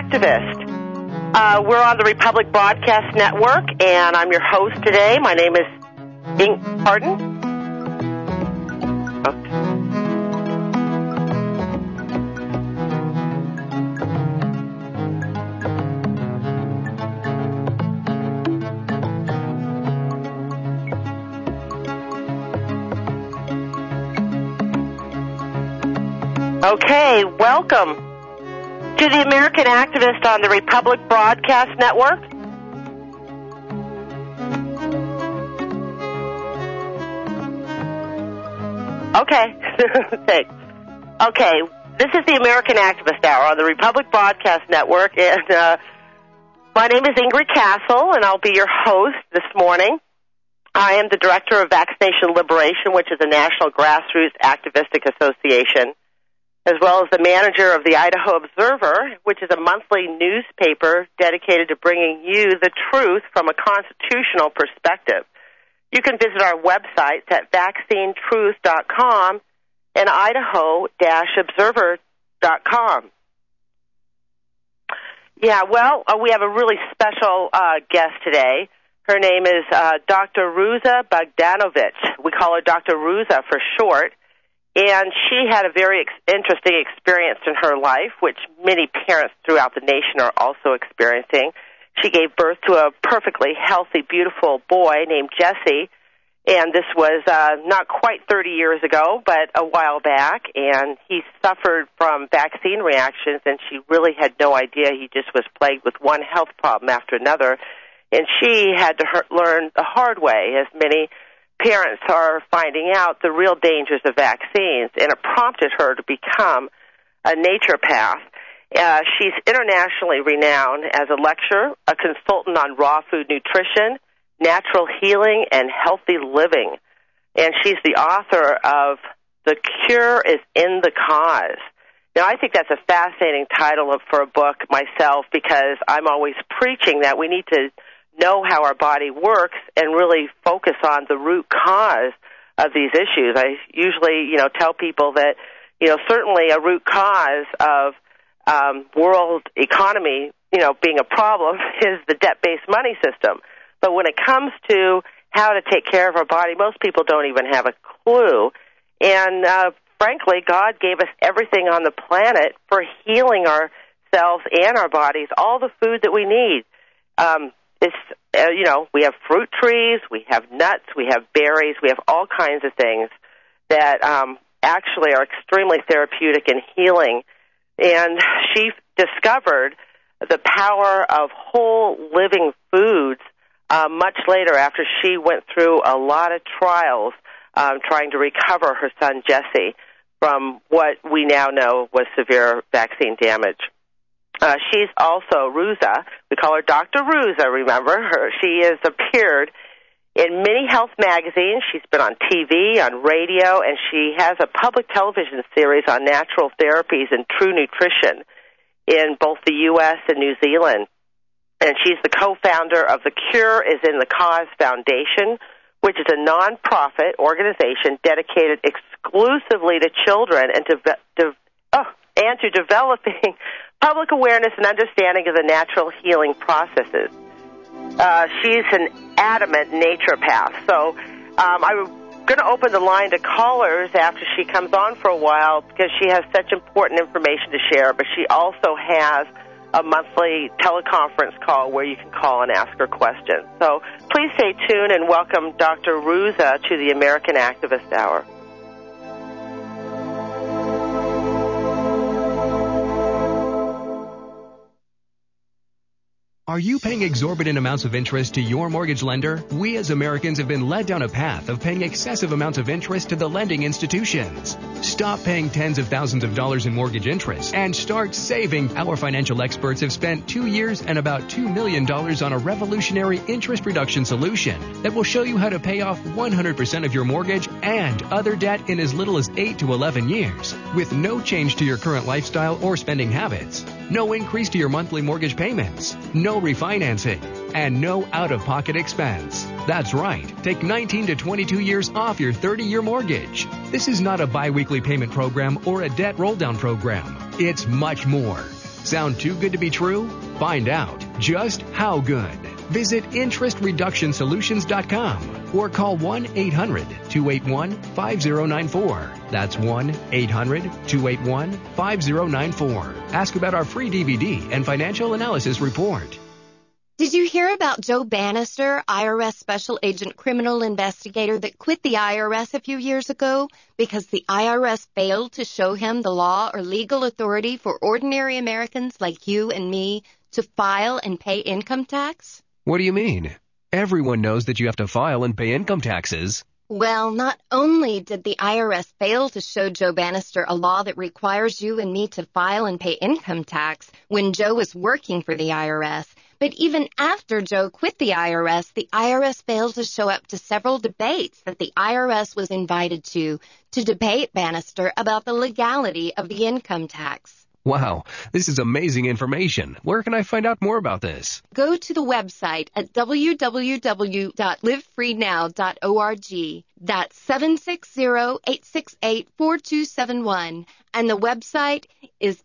Activist. We're on the Republic Broadcast Network, and I'm your host today. My name is Pardon? Okay, welcome to the American Activist on the Republic Broadcast Network. Okay, thanks. Okay, this is the American Activist Hour on the Republic Broadcast Network, and my name is Ingrid Castle, and I'll be your host this morning. I am the Director of Vaccination Liberation, which is a national grassroots activistic association, as well as the manager of the Idaho Observer, which is a monthly newspaper dedicated to bringing you the truth from a constitutional perspective. You can visit our websites at vaccinetruth.com and idaho-observer.com. Yeah, well, we have a really special guest today. Her name is Dr. Ruza Bogdanovich. We call her Dr. Ruza for short. And she had a very interesting experience in her life, which many parents throughout the nation are also experiencing. She gave birth to a perfectly healthy, beautiful boy named Jesse, and this was not quite 30 years ago, but a while back, and he suffered from vaccine reactions, and she really had no idea. He just was plagued with one health problem after another, and she had to learn the hard way, as many parents are finding out the real dangers of vaccines, and it prompted her to become a naturopath. She's internationally renowned as a lecturer, a consultant on raw food nutrition, natural healing, and healthy living. And she's the author of The Cure is in the Cause. Now, I think that's a fascinating title for a book myself, because I'm always preaching that we need to know how our body works and really focus on the root cause of these issues. I usually, tell people that, certainly a root cause of world economy, being a problem is the debt-based money system. But when it comes to how to take care of our body, most people don't even have a clue. And frankly, God gave us everything on the planet for healing ourselves and our bodies, all the food that we need. We have fruit trees, we have nuts, we have berries, we have all kinds of things that actually are extremely therapeutic and healing. And she discovered the power of whole living foods much later, after she went through a lot of trials trying to recover her son Jesse from what we now know was severe vaccine damage. She's also Ruza. We call her Dr. Ruza, remember her. She has appeared in many health magazines. She's been on TV, on radio, and she has a public television series on natural therapies and true nutrition in both the U.S. and New Zealand. And she's the co-founder of the Cure is in the Cause Foundation, which is a non-profit organization dedicated exclusively to children and to developing public awareness and understanding of the natural healing processes. She's an adamant naturopath. So I'm going to open the line to callers after she comes on for a while, because she has such important information to share, but she also has a monthly teleconference call where you can call and ask her questions. So please stay tuned and welcome Dr. Ruza to the American Activist Hour. Are you paying exorbitant amounts of interest to your mortgage lender? We as Americans have been led down a path of paying excessive amounts of interest to the lending institutions. Stop paying tens of thousands of dollars in mortgage interest and start saving. Our financial experts have spent 2 years and about $2 million on a revolutionary interest reduction solution that will show you how to pay off 100% of your mortgage and other debt in as little as 8 to 11 years, with no change to your current lifestyle or spending habits, no increase to your monthly mortgage payments, no refinancing, and no out-of-pocket expense. That's right. Take 19 to 22 years off your 30-year mortgage. This is not a bi-weekly payment program or a debt roll-down program. It's much more. Sound too good to be true? Find out just how good. Visit interestreductionsolutions.com or call 1-800-281-5094. That's 1-800-281-5094. Ask about our free DVD and financial analysis report. Did you hear about Joe Bannister, IRS Special Agent Criminal Investigator that quit the IRS a few years ago because the IRS failed to show him the law or legal authority for ordinary Americans like you and me to file and pay income tax? What do you mean? Everyone knows that you have to file and pay income taxes. Well, not only did the IRS fail to show Joe Bannister a law that requires you and me to file and pay income tax when Joe was working for the IRS, but even after Joe quit the IRS failed to show up to several debates that the IRS was invited to debate Bannister about the legality of the income tax. Wow, this is amazing information. Where can I find out more about this? Go to the website at www.livefreenow.org. That's 760-868-4271. And the website is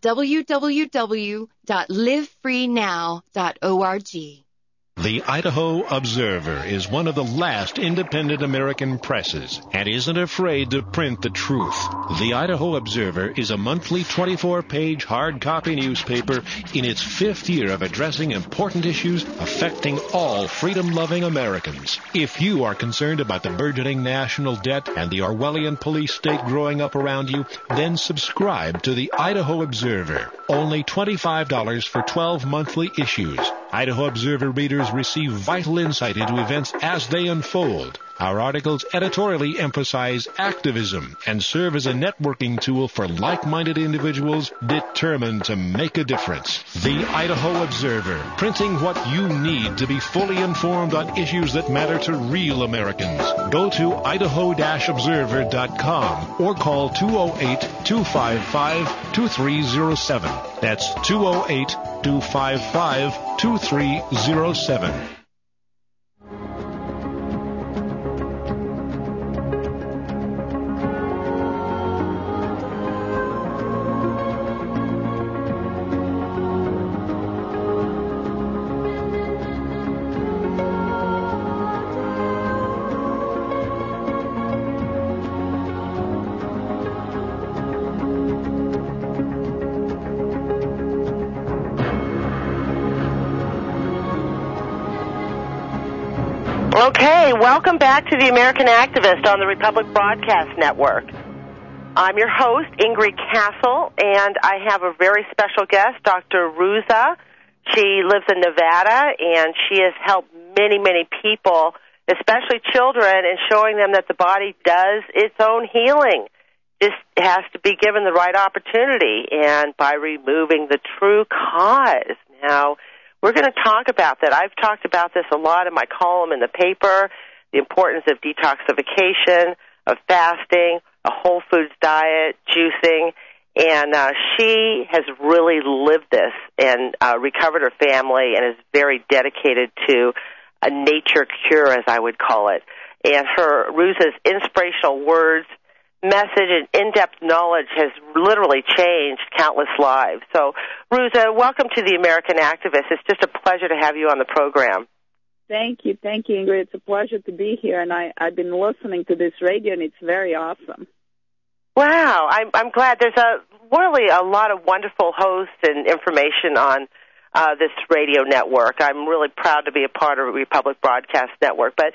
www.livefreenow.org. The Idaho Observer is one of the last independent American presses and isn't afraid to print the truth. The Idaho Observer is a monthly 24-page hard copy newspaper in its 5th year of addressing important issues affecting all freedom-loving Americans. If you are concerned about the burgeoning national debt and the Orwellian police state growing up around you, then subscribe to the Idaho Observer. Only $25 for 12 monthly issues. Idaho Observer readers receive vital insight into events as they unfold. Our articles editorially emphasize activism and serve as a networking tool for like-minded individuals determined to make a difference. The Idaho Observer, printing what you need to be fully informed on issues that matter to real Americans. Go to idaho-observer.com or call 208-255-2307. That's 208-255-2307. Okay, welcome back to the American Activist on the Republic Broadcast Network. I'm your host, Ingrid Castle, and I have a very special guest, Dr. Ruza. She lives in Nevada, and she has helped many, many people, especially children, in showing them that the body does its own healing. Just has to be given the right opportunity, and by removing the true cause. Now, we're going to talk about that. I've talked about this a lot in my column in the paper, the importance of detoxification, of fasting, a whole foods diet, juicing, and she has really lived this and recovered her family and is very dedicated to a nature cure, as I would call it. And her Ruza's inspirational words, message, and in-depth knowledge has literally changed countless lives. So, Ruza, welcome to the American Activist. It's just a pleasure to have you on the program. Thank you, Ingrid. It's a pleasure to be here, and I've been listening to this radio, and it's very awesome. Wow, I'm glad. There's really a lot of wonderful hosts and information on this radio network. I'm really proud to be a part of Republic Broadcast Network. But,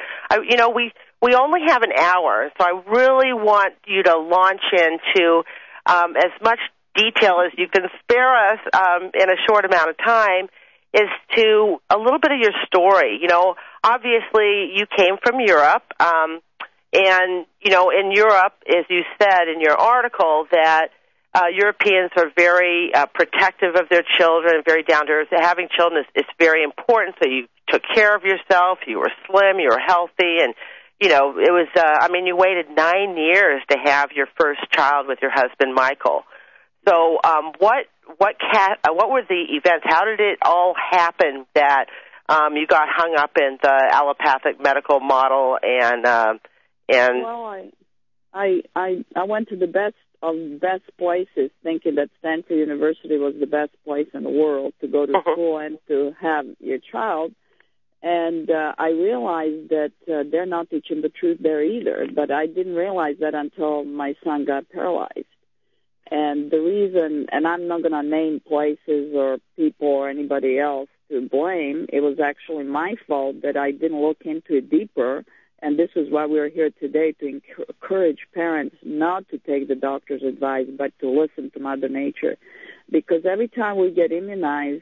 we only have an hour, so I really want you to launch into as much detail as you can spare us in a short amount of time is to a little bit of your story. Obviously you came from Europe, and, in Europe, as you said in your article, that Europeans are very protective of their children, very down to earth. Having children is very important, so you took care of yourself, you were slim, you were healthy, and it was, you waited 9 years to have your first child with your husband, Michael. So, what were the events? How did it all happen that, you got hung up in the allopathic medical model and Well, I went to the best of best places, thinking that Stanford University was the best place in the world to go to school and to have your child. And I realized that they're not teaching the truth there either. But I didn't realize that until my son got paralyzed. And the reason, and I'm not going to name places or people or anybody else to blame, it was actually my fault that I didn't look into it deeper. And this is why we're here today, to encourage parents not to take the doctor's advice, but to listen to Mother Nature. Because every time we get immunized,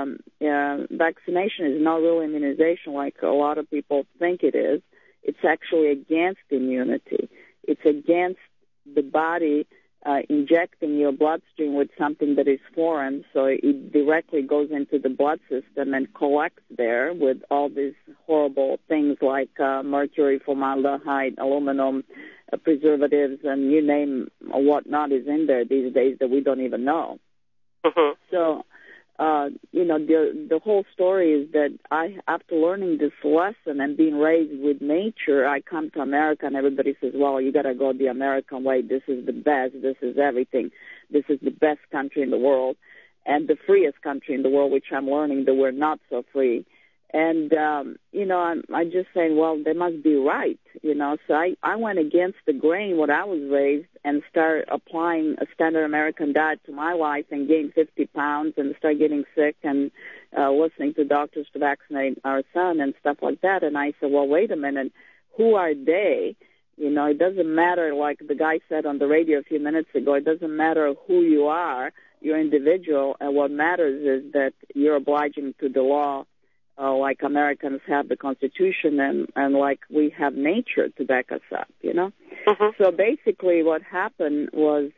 vaccination is not really immunization like a lot of people think it is. It's actually against immunity. It's against the body injecting your bloodstream with something that is foreign, so it directly goes into the blood system and collects there with all these horrible things like mercury, formaldehyde, aluminum, preservatives, and you name what not is in there these days that we don't even know. Mm-hmm. So, the whole story is that after learning this lesson and being raised with nature, I come to America and everybody says, well, you got to go the American way. This is the best. This is everything. This is the best country in the world and the freest country in the world, which I'm learning that we're not so free. And, I'm just saying, well, they must be right, So I went against the grain, what I was raised, and started applying a standard American diet to my life and gained 50 pounds and started getting sick and listening to doctors to vaccinate our son and stuff like that. And I said, well, wait a minute, who are they? It doesn't matter, like the guy said on the radio a few minutes ago, it doesn't matter who you are, you're individual, and what matters is that you're obliging to the law. Like Americans have the Constitution and like we have nature to back us up, Mm-hmm. So basically what happened was,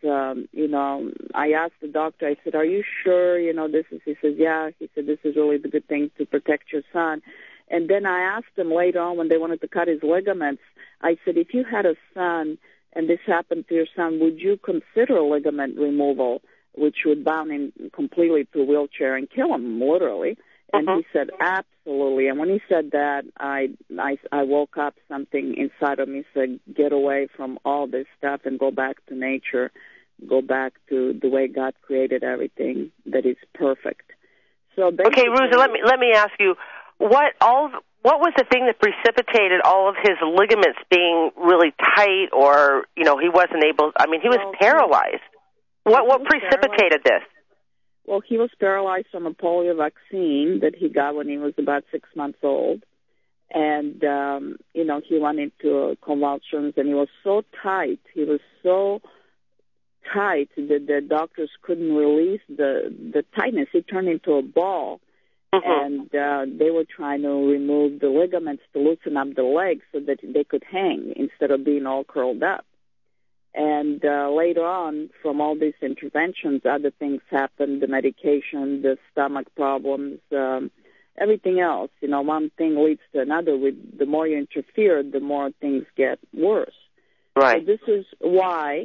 I asked the doctor, I said, are you sure, this is, he says, yeah. He said, this is really the good thing to protect your son. And then I asked him later on when they wanted to cut his ligaments, I said, if you had a son and this happened to your son, would you consider ligament removal, which would bound him completely to a wheelchair and kill him, literally? And he said, absolutely. And when he said that, I woke up, something inside of me said, get away from all this stuff and go back to nature, go back to the way God created everything that is perfect. So okay, Ruza, let me ask you, what was the thing that precipitated all of his ligaments being really tight, or he wasn't able? I mean, he was paralyzed. What precipitated this? Well, he was paralyzed from a polio vaccine that he got when he was about 6 months old. And, he went into convulsions, and he was so tight. He was so tight that the doctors couldn't release the tightness. He turned into a ball. Mm-hmm. And they were trying to remove the ligaments to loosen up the legs so that they could hang instead of being all curled up. And later on, from all these interventions, other things happened, the medication, the stomach problems, everything else. One thing leads to another. The more you interfere, the more things get worse. Right. So this is why,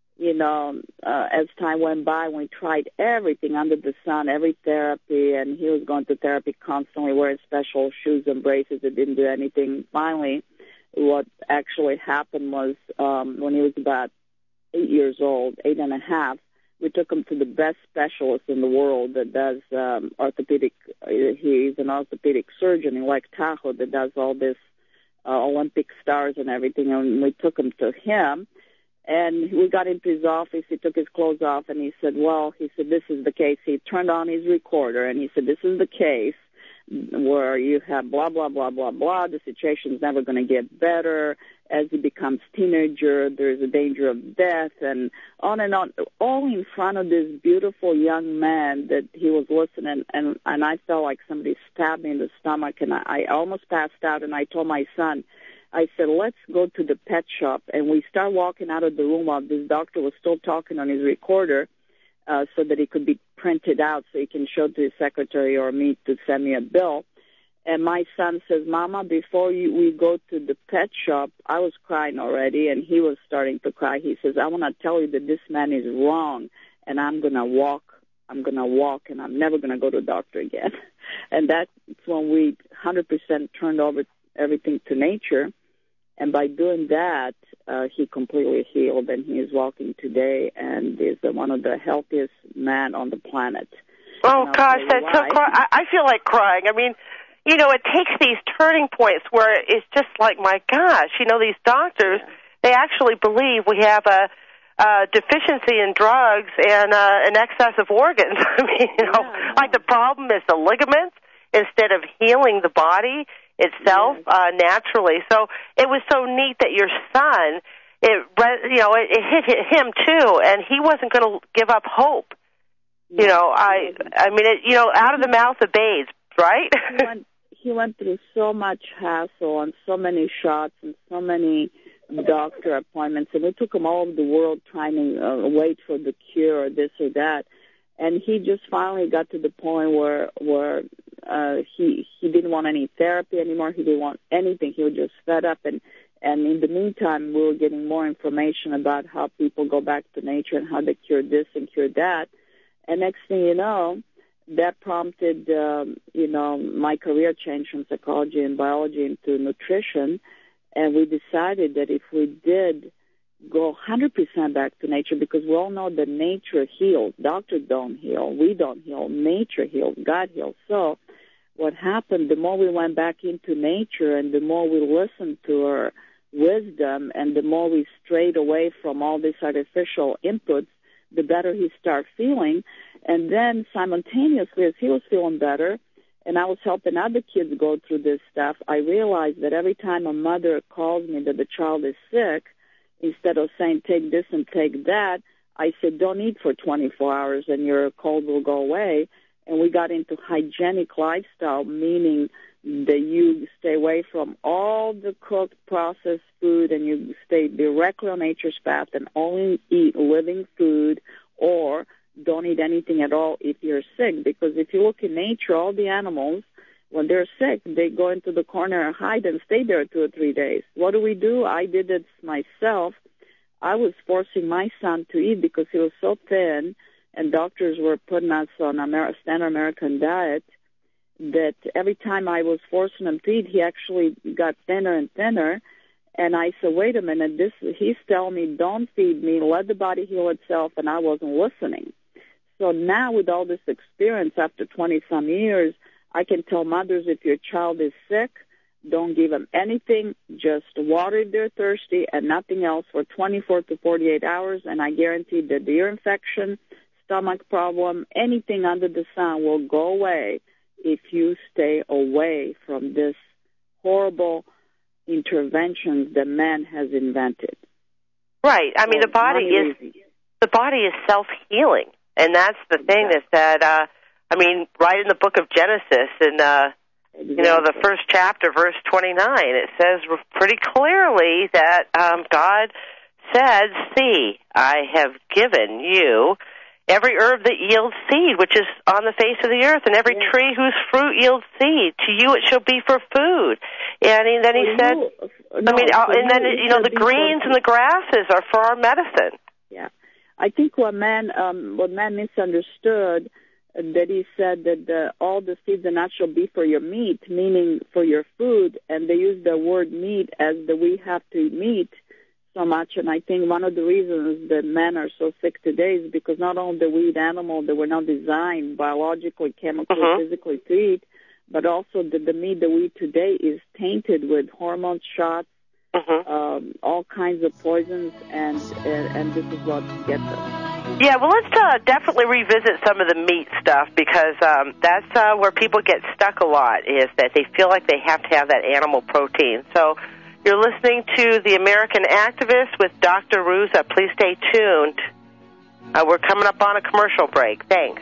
as time went by, we tried everything under the sun, every therapy, and he was going to therapy constantly, wearing special shoes and braces that didn't do anything. Finally, what actually happened was when he was about 8 years old, 8.5, we took him to the best specialist in the world that does orthopedic. He's an orthopedic surgeon in Lake Tahoe that does all this Olympic stars and everything, and we took him to him. And we got into his office. He took his clothes off, and he said, this is the case. He turned on his recorder, and he said, this is the case where you have blah, blah, blah, blah, blah. The situation's never going to get better. As he becomes teenager, there's a danger of death, and on, all in front of this beautiful young man that he was listening, and I felt like somebody stabbed me in the stomach, and I almost passed out, and I told my son, I said, let's go to the pet shop, and we start walking out of the room while this doctor was still talking on his recorder, so that it could be printed out so he can show to his secretary or me to send me a bill. And my son says, Mama, before we go to the pet shop, I was crying already, and he was starting to cry. He says, I want to tell you that this man is wrong, and I'm going to walk, and I'm never going to go to a doctor again. And that's when we 100% turned over everything to nature. And by doing that, he completely healed, and he is walking today and is one of the healthiest men on the planet. Oh, gosh, that's so I feel like crying. I mean, you know, it takes these turning points where it's just like, my gosh, you know, these doctors, they actually believe we have a deficiency in drugs and an excess of organs. I mean, you know, like the problem is the ligaments instead of healing the body itself naturally. So it was so neat that your son, it hit him too, and he wasn't going to give up hope. You know, I mean, out of the mouth of babes, right? He went through so much hassle and so many shots and so many doctor appointments, and we took him all over the world trying to wait for the cure or this or that. And he just finally got to the point where he didn't want any therapy anymore. He didn't want anything. He was just fed up. And in the meantime, we were getting more information about how people go back to nature and how they cure this and cure that. And next thing you know, that prompted, my career change from psychology and biology into nutrition. And we decided that if we did go 100% back to nature, because we all know that nature heals. Doctors don't heal. We don't heal. Nature heals. God heals. So what happened, the more we went back into nature and the more we listened to her wisdom and the more we strayed away from all these artificial inputs, the better he started feeling. And then simultaneously, as he was feeling better, and I was helping other kids go through this stuff, I realized that every time a mother calls me that the child is sick, instead of saying take this and take that, I said don't eat for 24 hours and your cold will go away. And we got into hygienic lifestyle, meaning that you stay away from all the cooked, processed food and you stay directly on nature's path and only eat living food, or don't eat anything at all if you're sick. Because if you look in nature, all the animals, when they're sick, they go into the corner and hide and stay there 2 or 3 days. What do? I did it myself. I was forcing my son to eat because he was so thin, and doctors were putting us on a standard American diet, that every time I was forcing him to eat, he actually got thinner and thinner. And I said, wait a minute, he's telling me, don't feed me, let the body heal itself, and I wasn't listening. So now with all this experience, after 20-some years, I can tell mothers, if your child is sick, don't give them anything, just water if they're thirsty and nothing else for 24 to 48 hours, and I guarantee that the ear infection, stomach problem, anything under the sun will go away if you stay away from this horrible interventions that man has invented. Right. I mean, the body is self-healing, and that's the thing is that right in the book of Genesis, in the first chapter, verse 29, it says pretty clearly that God said, "See, I have given you every herb that yields seed, which is on the face of the earth, and every tree whose fruit yields seed. To you it shall be for food." And then he said, the greens and the grasses are for our medicine. Yeah. I think what man misunderstood, that he said that all the seeds and nuts shall be for your meat, meaning for your food, and they use the word meat as that we have to eat meat so much. And I think one of the reasons that men are so sick today is because not only do we eat animals that were not designed biologically, chemically, physically to eat, but also that the meat that we eat today is tainted with hormone shots, all kinds of poisons, and this is what gets us. Yeah, well, let's definitely revisit some of the meat stuff, because that's where people get stuck a lot, is that they feel like they have to have that animal protein. So you're listening to The American Activist with Dr. Ruza. Please stay tuned. We're coming up on a commercial break. Thanks.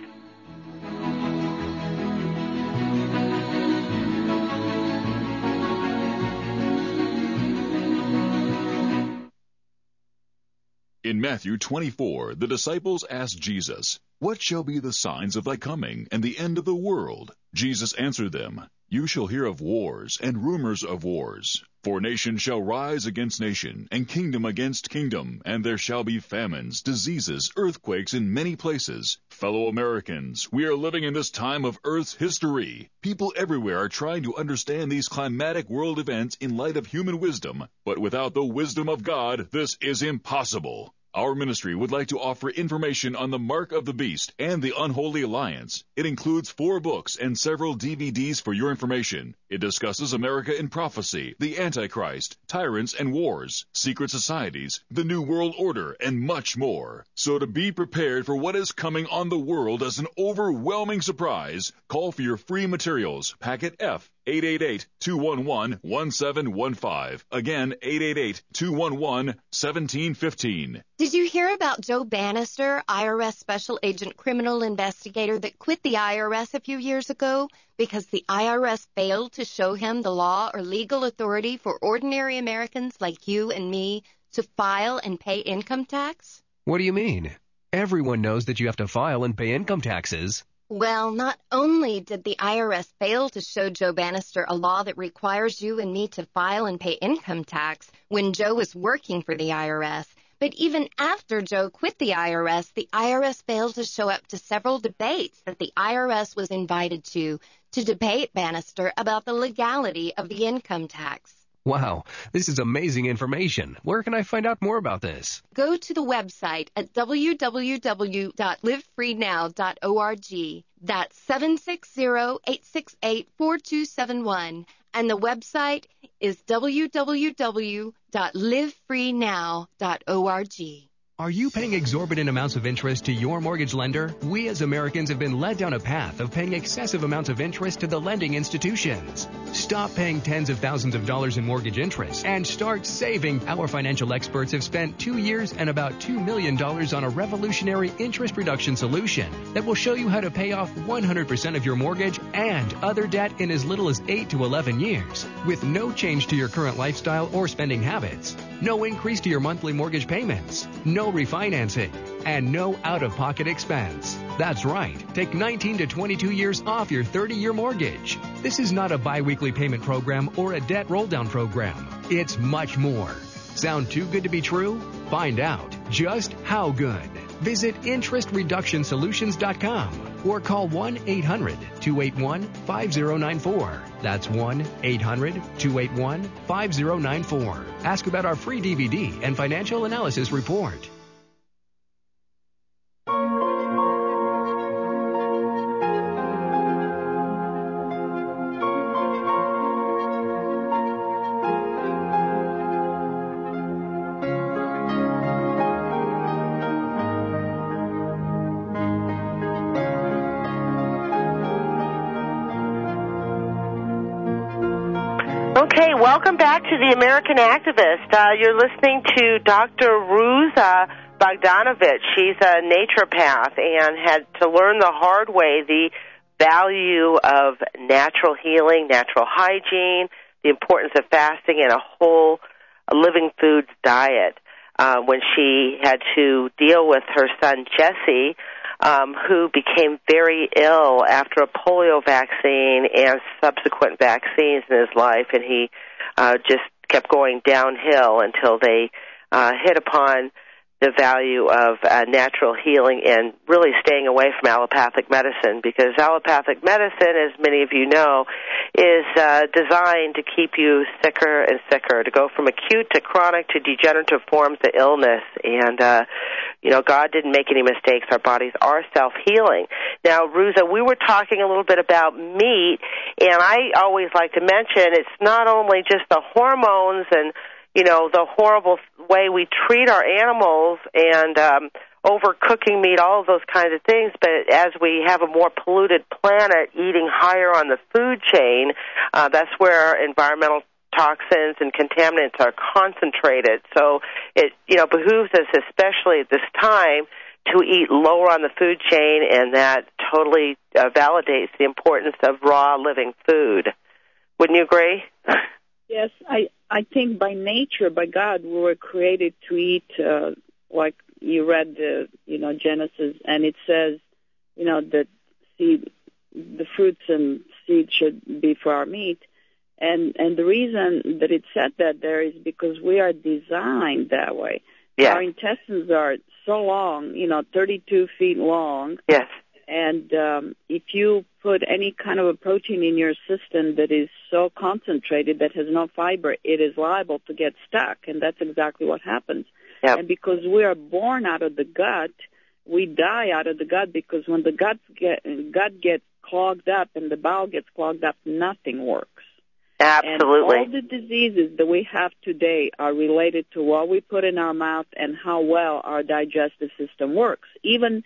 In Matthew 24, the disciples asked Jesus, "What shall be the signs of thy coming and the end of the world?" Jesus answered them, You shall hear of wars and rumors of wars. For nation shall rise against nation, and kingdom against kingdom, and there shall be famines, diseases, earthquakes in many places. Fellow Americans, we are living in this time of Earth's history. People everywhere are trying to understand these climatic world events in light of human wisdom, but without the wisdom of God, this is impossible. Our ministry would like to offer information on the Mark of the Beast and the Unholy Alliance. It includes 4 books and several DVDs for your information. It discusses America in prophecy, the Antichrist, tyrants and wars, secret societies, the New World Order, and much more. So to be prepared for what is coming on the world as an overwhelming surprise, call for your free materials, packet F, 888-211-1715. Again, 888-211-1715. Did you hear about Joe Bannister, IRS Special Agent Criminal Investigator that quit the IRS a few years ago because the IRS failed to show him the law or legal authority for ordinary Americans like you and me to file and pay income tax? What do you mean? Everyone knows that you have to file and pay income taxes. Well, not only did the IRS fail to show Joe Bannister a law that requires you and me to file and pay income tax when Joe was working for the IRS, but even after Joe quit the IRS failed to show up to several debates that the IRS was invited to debate Bannister about the legality of the income tax. Wow, this is amazing information. Where can I find out more about this? Go to the website at www.livefreenow.org. That's 760-868-4271. And the website is www.livefreenow.org. Are you paying exorbitant amounts of interest to your mortgage lender? We as Americans have been led down a path of paying excessive amounts of interest to the lending institutions. Stop paying tens of thousands of dollars in mortgage interest and start saving. Our financial experts have spent 2 years and about $2 million on a revolutionary interest reduction solution that will show you how to pay off 100% of your mortgage and other debt in as little as 8 to 11 years with no change to your current lifestyle or spending habits. No increase to your monthly mortgage payments. No refinancing, and no out-of-pocket expense. That's right. Take 19 to 22 years off your 30-year mortgage. This is not a bi-weekly payment program or a debt roll-down program. It's much more. Sound too good to be true? Find out just how good. Visit interestreductionsolutions.com or call 1-800-281-5094. That's 1-800-281-5094. Ask about our free DVD and financial analysis report. Okay, welcome back to The American Activist. You're listening to Dr. Ruza Bogdanovich. She's a naturopath and had to learn the hard way the value of natural healing, natural hygiene, the importance of fasting, and a whole living foods diet when she had to deal with her son Jesse, who became very ill after a polio vaccine and subsequent vaccines in his life, and he just kept going downhill until they hit upon the value of natural healing and really staying away from allopathic medicine, because allopathic medicine, as many of you know, is designed to keep you sicker and sicker, to go from acute to chronic to degenerative forms of illness. And, God didn't make any mistakes. Our bodies are self-healing. Now, Ruza, we were talking a little bit about meat, and I always like to mention it's not only just the hormones and the horrible way we treat our animals and overcooking meat, all of those kinds of things, but as we have a more polluted planet eating higher on the food chain, that's where environmental toxins and contaminants are concentrated. So it, behooves us, especially at this time, to eat lower on the food chain, and that totally validates the importance of raw living food. Wouldn't you agree? Yes, I think by nature, by God, we were created to eat, like you read, Genesis, and it says, that the fruits and seed should be for our meat. And the reason that it said that there is because we are designed that way. Yes. Our intestines are so long, 32 feet long. Yes. And if you put any kind of a protein in your system that is so concentrated that has no fiber, it is liable to get stuck, and that's exactly what happens. Yep. And because we are born out of the gut, we die out of the gut, because when the gut gets clogged up and the bowel gets clogged up, nothing works. Absolutely. And all the diseases that we have today are related to what we put in our mouth and how well our digestive system works. Even,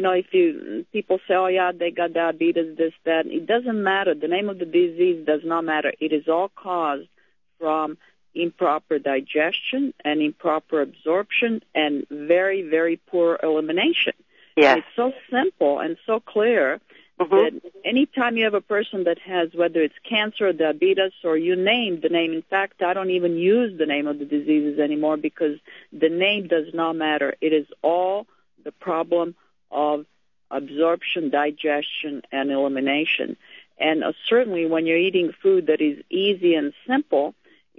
if people say, oh, yeah, they got diabetes, this, that, it doesn't matter. The name of the disease does not matter. It is all caused from improper digestion and improper absorption and very, very poor elimination. Yes. And it's so simple and so clear. That anytime you have a person that has, whether it's cancer or diabetes or you name the name, in fact, I don't even use the name of the diseases anymore because the name does not matter. It is all the problem of absorption, digestion, and elimination. And certainly when you're eating food that is easy and simple,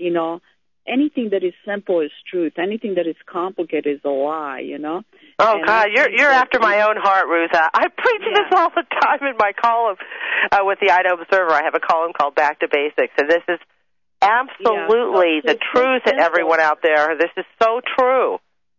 anything that is simple is truth. Anything that is complicated is a lie, Oh, and God, you're after my own heart, Ruza. I preach this all the time in my column with the Idaho Observer. I have a column called Back to Basics, and this is absolutely the truth to everyone out there. This is so true.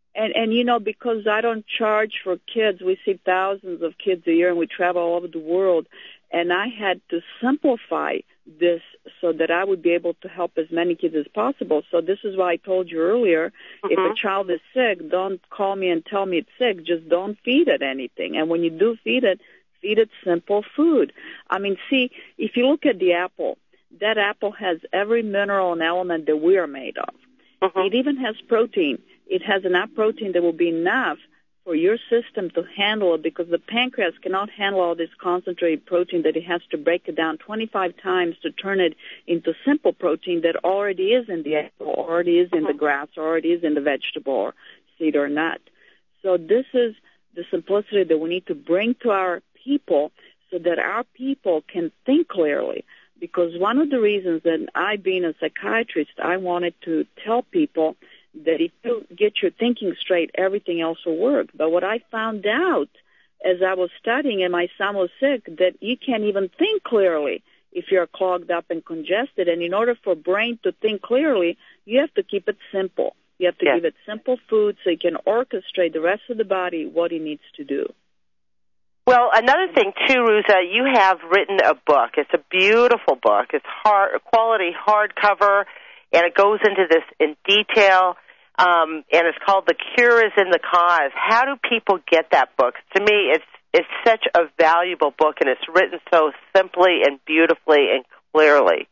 And because I don't charge for kids, we see thousands of kids a year, and we travel all over the world, and I had to simplify this so that I would be able to help as many kids as possible. So this is why I told you earlier, if a child is sick, don't call me and tell me it's sick. Just don't feed it anything. And when you do feed it simple food. I mean, see, if you look at the apple, that apple has every mineral and element that we are made of. It even has protein. It has enough protein that will be enough for your system to handle it, because the pancreas cannot handle all this concentrated protein that it has to break it down 25 times to turn it into simple protein that already is in the apple, already is in the grass, already is in the vegetable, or seed or nut. So this is the simplicity that we need to bring to our people so that our people can think clearly. Because one of the reasons that I, being a psychiatrist, I wanted to tell people that if you get your thinking straight, everything else will work. But what I found out as I was studying and my son was sick, that you can't even think clearly if you're clogged up and congested. And in order for brain to think clearly, you have to keep it simple. You have to give it simple food so you can orchestrate the rest of the body what it needs to do. Well, another thing, too, Ruza, you have written a book. It's a beautiful book. It's quality hardcover, and it goes into this in detail. And it's called The Cure is in the Cause. How do people get that book? To me, it's such a valuable book, and it's written so simply and beautifully and clearly.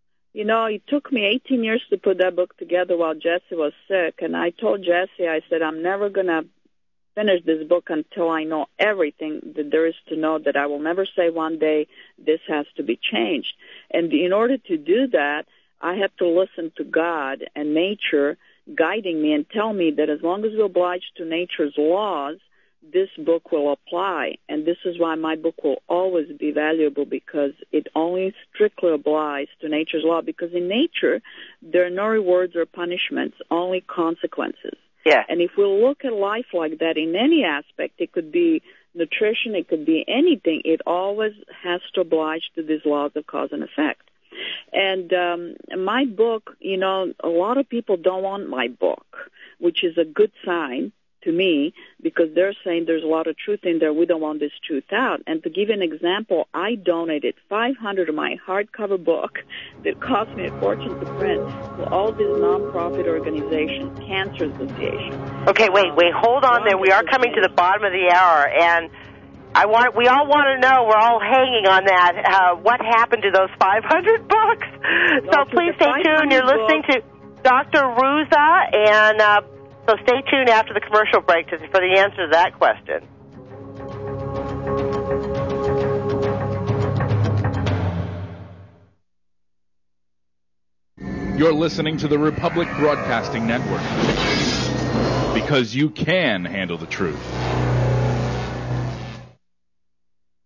It took me 18 years to put that book together while Jesse was sick, and I told Jesse, I said, I'm never going to finish this book until I know everything that there is to know, that I will never say one day this has to be changed. And in order to do that, I have to listen to God and nature guiding me and tell me that as long as we oblige to nature's laws, this book will apply. And this is why my book will always be valuable, because it only strictly obliges to nature's law. Because in nature, there are no rewards or punishments, only consequences. Yeah. And if we look at life like that in any aspect, it could be nutrition, it could be anything, it always has to oblige to these laws of cause and effect. And my book, a lot of people don't want my book, which is a good sign to me, because they're saying there's a lot of truth in there. We don't want this truth out. And to give you an example, I donated 500 of my hardcover book that cost me a fortune to print to all these nonprofit organizations, Cancer Association. Okay, wait, hold on there. We are coming to the bottom of the hour, and we all want to know, we're all hanging on that, what happened to those 500 books. So please stay tuned. You're listening to Dr. Ruza, and so stay tuned after the commercial break for the answer to that question. You're listening to the Republic Broadcasting Network, because you can handle the truth.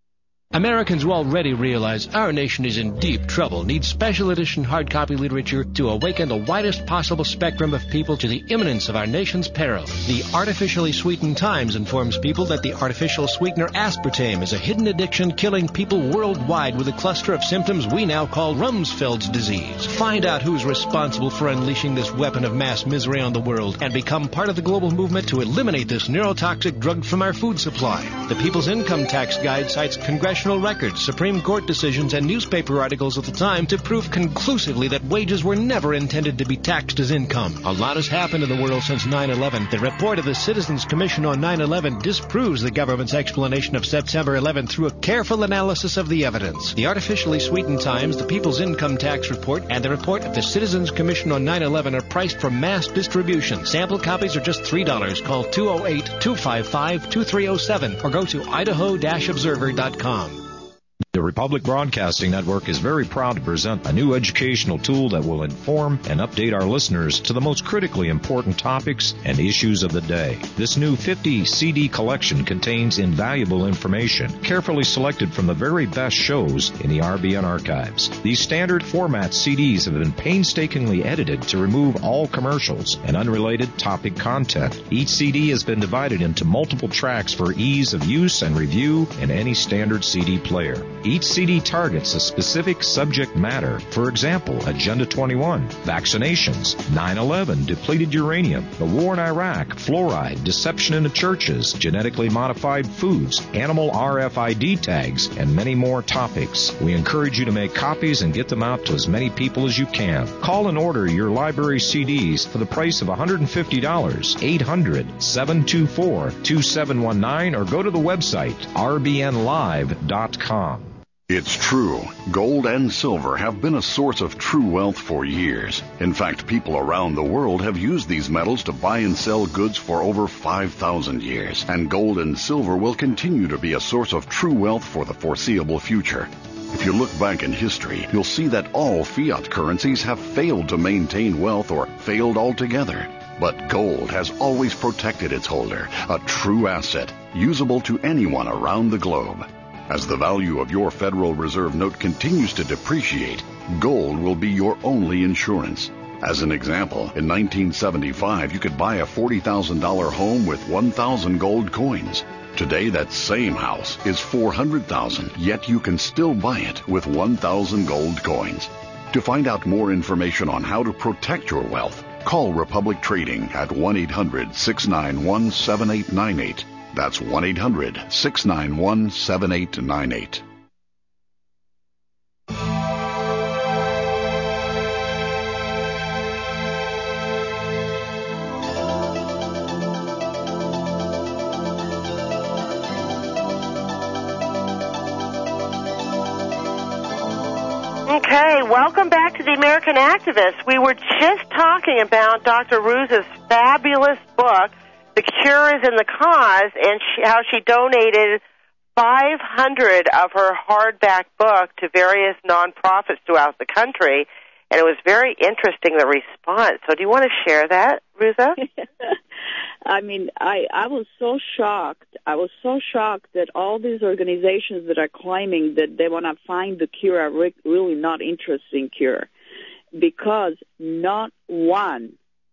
Americans will already realize our nation is in deep trouble, needs special edition hard copy literature to awaken the widest possible spectrum of people to the imminence of our nation's peril. The Artificially Sweetened Times informs people that the artificial sweetener aspartame is a hidden addiction killing people worldwide with a cluster of symptoms we now call Rumsfeld's disease. Find out who's responsible for unleashing this weapon of mass misery on the world and become part of the global movement to eliminate this neurotoxic drug from our food supply. The People's Income Tax Guide cites congressional records, Supreme Court decisions, and newspaper articles of the time to prove conclusively that wages were never intended to be taxed as income. A lot has happened in the world since 9/11. The report of the Citizens Commission on 9/11 disproves the government's explanation of September 11 through a careful analysis of the evidence. The Artificially Sweetened Times, the People's Income Tax Report, and the report of the Citizens Commission on 9/11 are priced for mass distribution. Sample copies are just $3. Call 208-255-2307 or go to idaho-observer.com. The Republic Broadcasting Network is very proud to present a new educational tool that will inform and update our listeners to the most critically important topics and issues of the day. This new 50 CD collection contains invaluable information, carefully selected from the very best shows in the RBN archives. These standard format CDs have been painstakingly edited to remove all commercials and unrelated topic content. Each CD has been divided into multiple tracks for ease of use and review in any standard CD player. Each CD targets a specific subject matter. For example, Agenda 21, vaccinations, 9/11, depleted uranium, the war in Iraq, fluoride, deception in the churches, genetically modified foods, animal RFID tags, and many more topics. We encourage you to make copies and get them out to as many people as you can. Call and order your library CDs for the price of $150, 800-724-2719, or go to the website rbnlive.com. It's true. Gold and silver have been a source of true wealth for years. In fact, people around the world have used these metals to buy and sell goods for over 5,000 years. And gold and silver will continue to be a source of true wealth for the foreseeable future. If you look back in history, you'll see that all fiat currencies have failed to maintain wealth or failed altogether. But gold has always protected its holder, a true asset, usable to anyone around the globe. As the value of your Federal Reserve note continues to depreciate, gold will be your only insurance. As an example, in 1975, you could buy a $40,000 home with 1,000 gold coins. Today, that same house is $400,000, yet you can still buy it with 1,000 gold coins. To find out more information on how to protect your wealth, call Republic Trading at 1-800-691-7898. That's 1-800-691-7898. Okay, welcome back to the American Activist. We were just talking about Dr. Ruza's fabulous book, The Cure is in the Cause, and how she donated 500 of her hardback book to various nonprofits throughout the country, and it was very interesting, the response. So do you want to share that, Ruza? I mean, I was so shocked. I was so shocked that all these organizations that are claiming that they want to find the cure are really not interested in cure, because not one,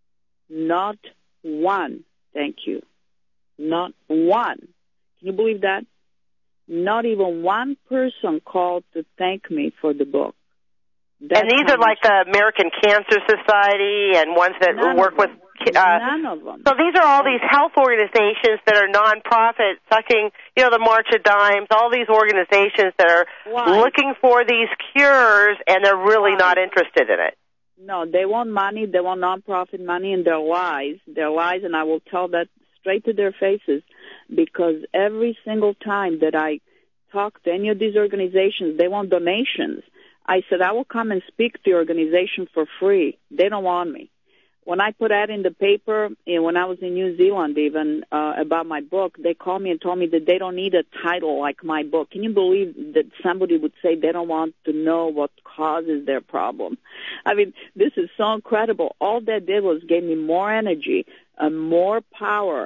thank you, not one. Can you believe that? Not even one person called to thank me for the book. And these are like the American Cancer Society and ones that work with... none of them. So these are all these health organizations that are nonprofit, sucking, the March of Dimes, all these organizations that are looking for these cures, and they're really not interested in it. No, they want money. They want nonprofit money, and they're lies. They're lies, and I will tell that straight to their faces, because every single time that I talk to any of these organizations, they want donations. I said, I will come and speak to the organization for free. They don't want me. When I put that in the paper, when I was in New Zealand even, about my book, they called me and told me that they don't need a title like my book. Can you believe that somebody would say they don't want to know what causes their problem? I mean, this is so incredible. All that did was gave me more energy and more power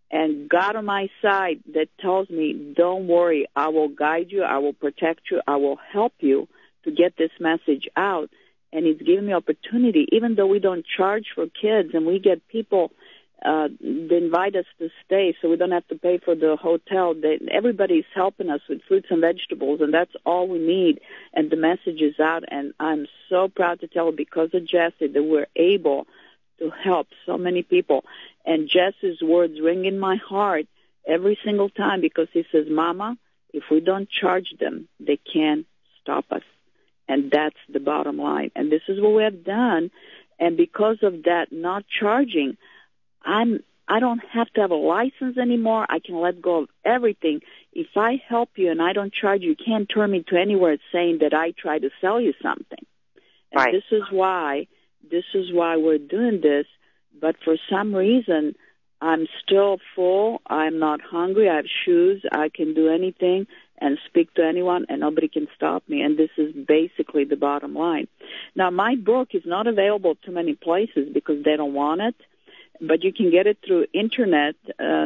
and God on my side that tells me, don't worry, I will guide you, I will protect you, I will help you to get this message out. And it's given me opportunity, even though we don't charge for kids and we get people they invite us to stay so we don't have to pay for the hotel. Everybody's helping us with fruits and vegetables, and that's all we need. And the message is out, and I'm so proud to tell because of Jesse that we're able to help so many people. And Jesse's words ring in my heart every single time because he says, Mama, if we don't charge them, they can't stop us. And that's the bottom line. And this is what we have done. And because of that not charging, I don't have to have a license anymore. I can let go of everything. If I help you and I don't charge you, you can't turn me to anywhere saying that I try to sell you something. And right. This is why we're doing this. But for some reason, I'm still full. I'm not hungry. I have shoes. I can do anything and speak to anyone, and nobody can stop me. And this is basically the bottom line. Now, my book is not available to many places because they don't want it. But you can get it through internet,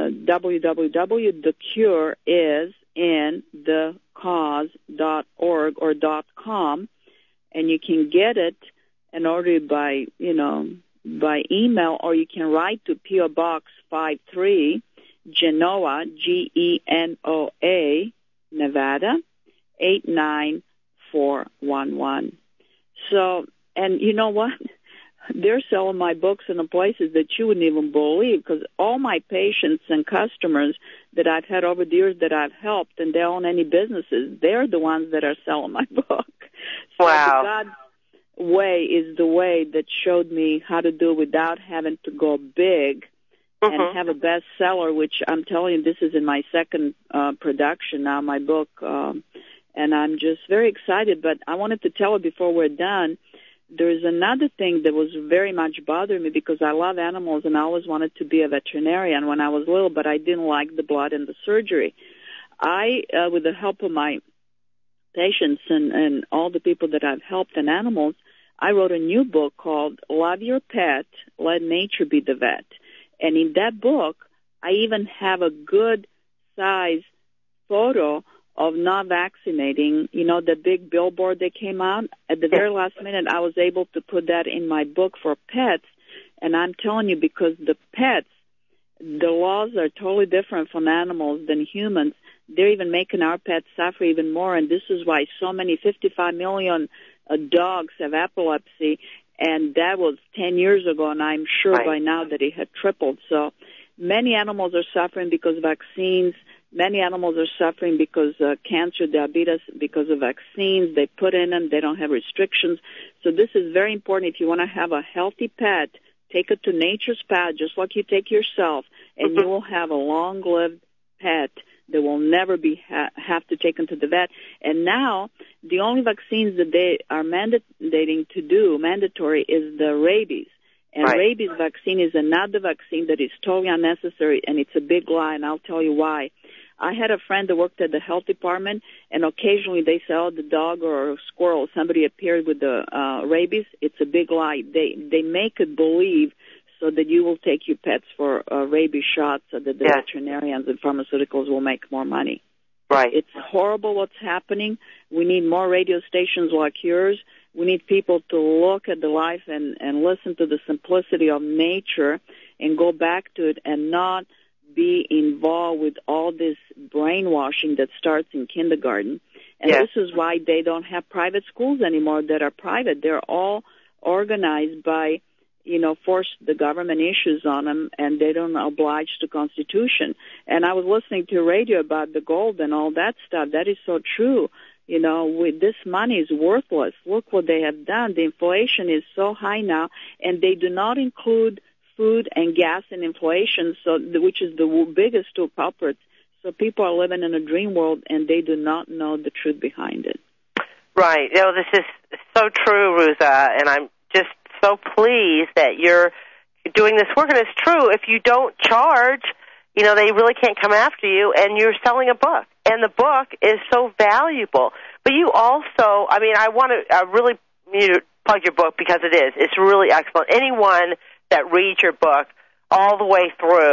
www.thecureinthecause.org or .com, and you can get it and order it by email, or you can write to P.O. Box 53, Genoa, Genoa, Nevada, 89411. So, and you know what? They're selling my books in the places that you wouldn't even believe, because all my patients and customers that I've had over the years that I've helped, and they own any businesses, they're the ones that are selling my book. So wow. The God way is the way that showed me how to do it without having to go big and have a bestseller, which I'm telling you, this is in my second production now, my book, and I'm just very excited. But I wanted to tell you before we're done, there's another thing that was very much bothering me because I love animals and I always wanted to be a veterinarian when I was little, but I didn't like the blood and the surgery. With the help of my patients and all the people that I've helped and animals, I wrote a new book called Love Your Pet, Let Nature Be the Vet. And in that book, I even have a good size photo of not vaccinating, the big billboard that came out. At the very last minute, I was able to put that in my book for pets. And I'm telling you, because the pets, the laws are totally different from animals than humans. They're even making our pets suffer even more. And this is why so many 55 million dogs have epilepsy. And that was 10 years ago, and I'm sure by now that it had tripled. So many animals are suffering because of vaccines. Many animals are suffering because cancer, diabetes, because of vaccines. They put in them. They don't have restrictions. So this is very important. If you want to have a healthy pet, take it to nature's path, just like you take yourself, and you will have a long-lived pet that will never have to take them to the vet. And now the only vaccines that they are mandatory is the rabies. And rabies vaccine is another vaccine that is totally unnecessary, and it's a big lie, and I'll tell you why. I had a friend that worked at the health department, and occasionally they say, the dog or a squirrel, somebody appeared with the rabies. It's a big lie. They make it believe so that you will take your pets for rabies shots so that the veterinarians and pharmaceuticals will make more money. Right. It's horrible what's happening. We need more radio stations like yours. We need people to look at the life and listen to the simplicity of nature and go back to it and not be involved with all this brainwashing that starts in kindergarten. And this is why they don't have private schools anymore that are private. They're all organized by, force the government issues on them, and they don't oblige the Constitution. And I was listening to radio about the gold and all that stuff. That is so true. With this money is worthless. Look what they have done. The inflation is so high now, and they do not include food and gas in inflation, which is the biggest two culprits. So people are living in a dream world, and they do not know the truth behind it. Right. This is so true, Ruza, and I'm just so pleased that you're doing this work. And it's true. If you don't charge, they really can't come after you, and you're selling a book. And the book is so valuable. But you also, I want to really plug your book because it is. It's really excellent. Anyone that reads your book all the way through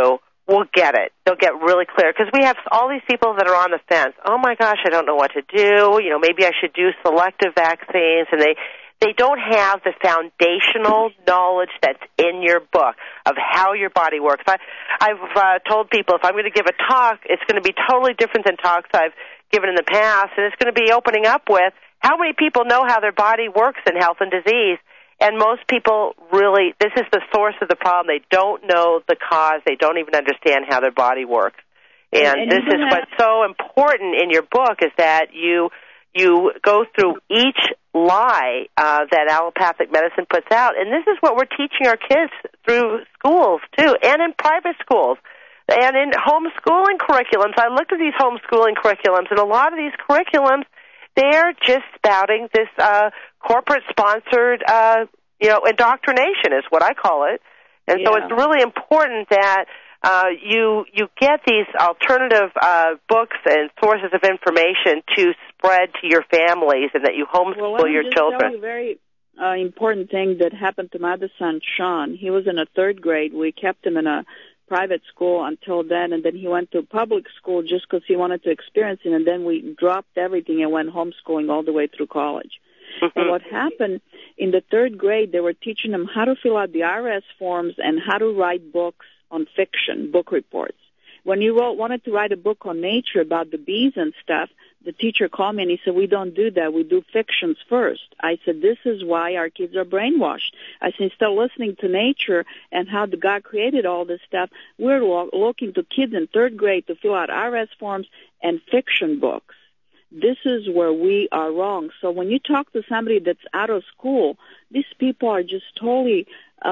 will get it. They'll get really clear, because we have all these people that are on the fence. Oh my gosh, I don't know what to do. Maybe I should do selective vaccines, and they don't have the foundational knowledge that's in your book of how your body works. I've told people, if I'm going to give a talk, it's going to be totally different than talks I've given in the past, and it's going to be opening up with how many people know how their body works in health and disease. And most people really, this is the source of the problem. They don't know the cause. They don't even understand how their body works. And this is what's so important in your book, is that you go through each lie that allopathic medicine puts out. And this is what we're teaching our kids through schools, too, and in private schools, and in homeschooling curriculums. I looked at these homeschooling curriculums, and a lot of these curriculums, they're just spouting this corporate-sponsored, indoctrination is what I call it. And so it's really important that you get these alternative books and sources of information to spread to your families, and that you homeschool your children. Tell you a very important thing that happened to my other son, Sean. He was in a third grade. We kept him in a private school until then, and then he went to public school just because he wanted to experience it, and then we dropped everything and went homeschooling all the way through college. Mm-hmm. And what happened, in the third grade, they were teaching him how to fill out the IRS forms and how to write books on fiction, book reports. When you wanted to write a book on nature about the bees and stuff, the teacher called me and he said, we don't do that. We do fictions first. I said, this is why our kids are brainwashed. I said, instead of listening to nature and how the God created all this stuff, we're looking to kids in third grade to fill out IRS forms and fiction books. This is where we are wrong. So when you talk to somebody that's out of school, these people are just totally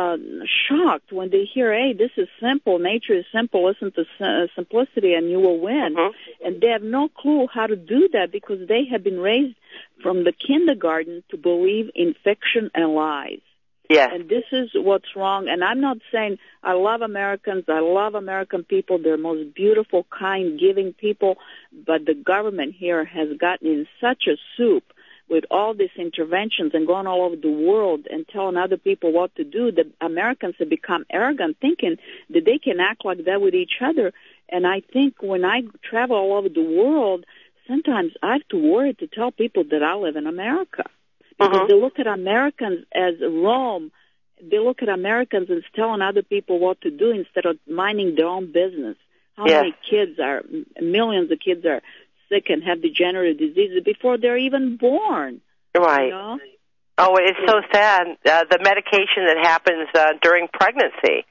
shocked when they hear, hey, this is simple, nature is simple, listen to simplicity and you will win. Mm-hmm. And they have no clue how to do that, because they have been raised from the kindergarten to believe in fiction and lies. Yes. And this is what's wrong. And I'm not saying I love Americans. I love American people. They're most beautiful, kind, giving people. But the government here has gotten in such a soup with all these interventions and going all over the world and telling other people what to do, that Americans have become arrogant, thinking that they can act like that with each other. And I think when I travel all over the world, sometimes I have to worry to tell people that I live in America. Because they look at Americans as Rome. They look at Americans as telling other people what to do instead of minding their own business. How many kids millions of kids are sick and have degenerative diseases before they're even born. Right. You know? Oh, it's so sad. The medication that happens during pregnancy,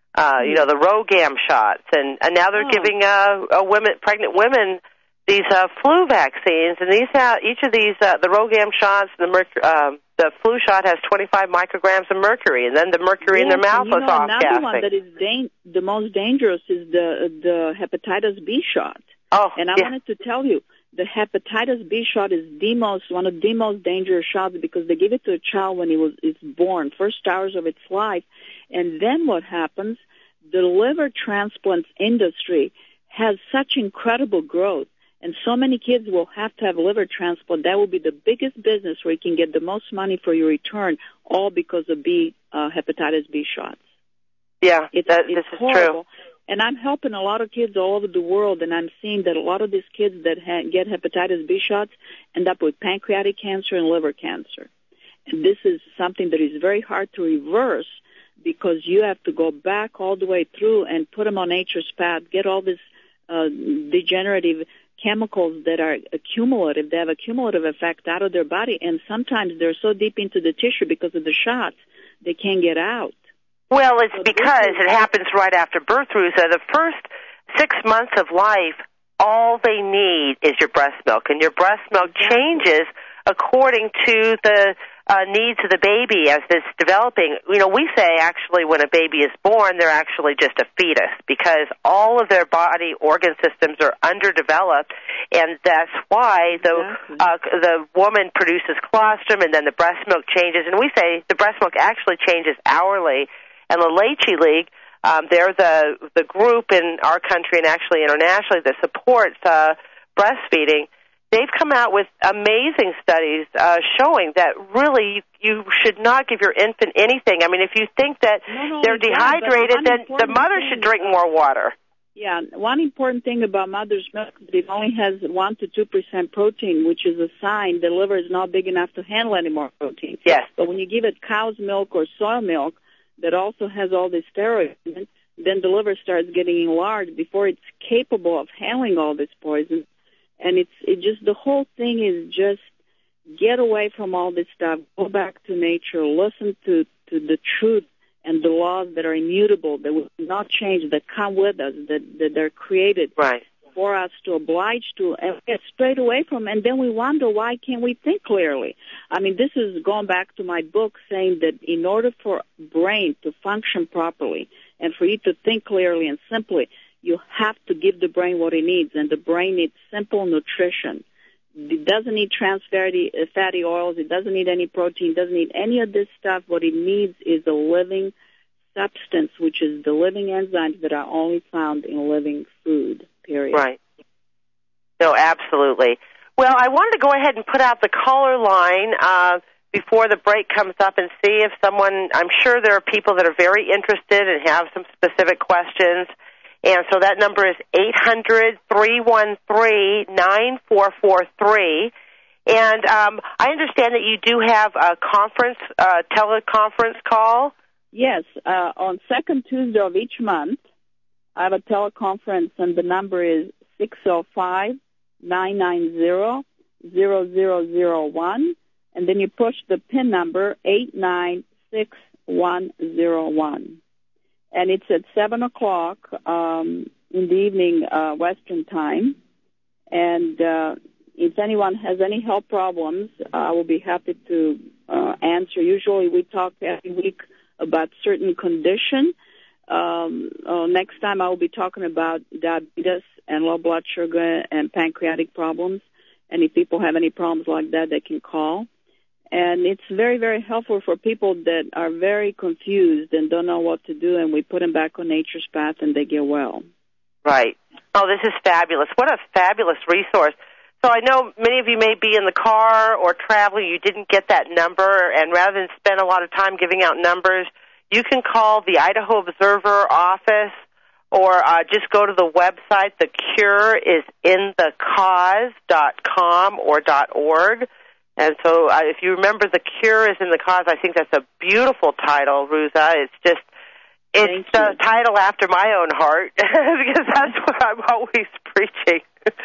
the RhoGAM shots, and now they're giving pregnant women these flu vaccines, and each of these, the RhoGAM shots, the flu shot has 25 micrograms of mercury, and then the mercury in their mouth was off-gassing. Another one that is the most dangerous is the hepatitis B shot. Oh, and I wanted to tell you, the hepatitis B shot is one of the most dangerous shots, because they give it to a child when it's born, first hours of its life, and then what happens? The liver transplants industry has such incredible growth. And so many kids will have to have a liver transplant. That will be the biggest business where you can get the most money for your return, all because of hepatitis B shots. Yeah, this is horrible. True. And I'm helping a lot of kids all over the world, and I'm seeing that a lot of these kids that get hepatitis B shots end up with pancreatic cancer and liver cancer. And this is something that is very hard to reverse, because you have to go back all the way through and put them on nature's path, get all this degenerative chemicals that are accumulative. They have a cumulative effect out of their body, and sometimes they're so deep into the tissue because of the shots, they can't get out. Well, it's because it happens right after birth, Ruza. The first 6 months of life, all they need is your breast milk, and your breast milk changes according to the needs of the baby as it's developing. We say actually when a baby is born, they're actually just a fetus, because all of their body organ systems are underdeveloped, and that's why the woman produces colostrum, and then the breast milk changes. And we say the breast milk actually changes hourly. And the Leche League, they're the group in our country and actually internationally that supports breastfeeding. They've come out with amazing studies showing that really you should not give your infant anything. I mean, if you think that they're dehydrated, then the mother should drink more water. Yeah, one important thing about mother's milk is it only has 1 to 2% protein, which is a sign the liver is not big enough to handle any more protein. Yes. But when you give it cow's milk or soy milk that also has all these steroids in it, then the liver starts getting enlarged before it's capable of handling all this poison. And it just, the whole thing is just get away from all this stuff, go back to nature, listen to the truth and the laws that are immutable, that will not change, that come with us, that they're created for us to oblige to, and get straight away from, and then we wonder why can't we think clearly. I mean, this is going back to my book saying that in order for brain to function properly and for you to think clearly and simply, you have to give the brain what it needs, and the brain needs simple nutrition. It doesn't need trans fatty oils. It doesn't need any protein. It doesn't need any of this stuff. What it needs is a living substance, which is the living enzymes that are only found in living food, period. Right. No, absolutely. Well, I wanted to go ahead and put out the caller line before the break comes up and see if someone, I'm sure there are people that are very interested and have some specific questions. And so that number is 800-313-9443. And I understand that you do have a conference, teleconference call. Yes, on second Tuesday of each month, I have a teleconference, and the number is 605-990-0001. And then you push the PIN number 896101. And it's at 7 o'clock in the evening, Western time. And if anyone has any health problems, I will be happy to answer. Usually we talk every week about certain condition. Next time I will be talking about diabetes and low blood sugar and pancreatic problems. And if people have any problems like that, they can call. And it's very, very helpful for people that are very confused and don't know what to do, and we put them back on nature's path and they get well. Right. Oh, this is fabulous. What a fabulous resource. So I know many of you may be in the car or traveling. You didn't get that number, and rather than spend a lot of time giving out numbers, you can call the Idaho Observer office or just go to the website. The Cure is inthecause.com or .org. And so if you remember The Cure is in the Cause, I think that's a beautiful title, Ruza. It's a title after my own heart because that's what I'm always preaching.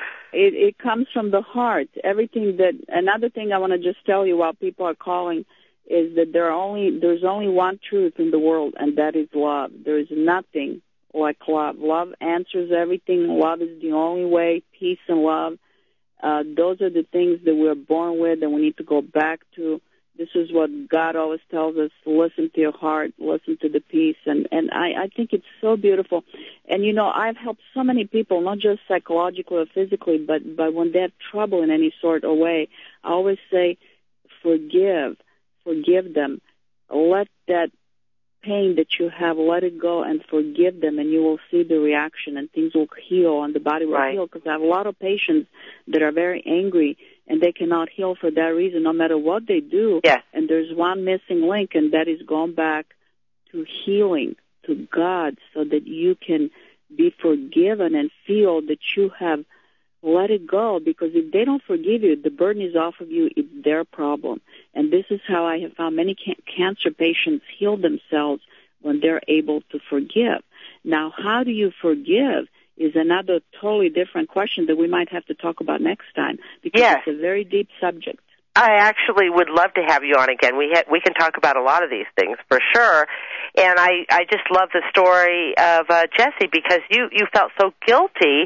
It comes from the heart. Another thing I want to just tell you while people are calling is that there's only one truth in the world, and that is love. There is nothing like love. Love answers everything. Love is the only way. Peace and love. Those are the things that we're born with, and we need to go back to. This is what God always tells us: listen to your heart, listen to the peace, and I think it's so beautiful. And you know, I've helped so many people, not just psychologically or physically, but when they have trouble in any sort of way, I always say, forgive them, let that pain that you have, let it go and forgive them, and you will see the reaction, and things will heal, and the body will heal. Because I have a lot of patients that are very angry, and they cannot heal for that reason, no matter what they do. Yes. And there's one missing link, and that is going back to healing, to God, so that you can be forgiven and feel that you have let it go. Because if they don't forgive you, the burden is off of you. It's their problem. And this is how I have found many cancer patients heal themselves when they're able to forgive. Now, how do you forgive is another totally different question that we might have to talk about next time, because it's a very deep subject. I actually would love to have you on again. We can talk about a lot of these things for sure. And I just love the story of Jesse, because you felt so guilty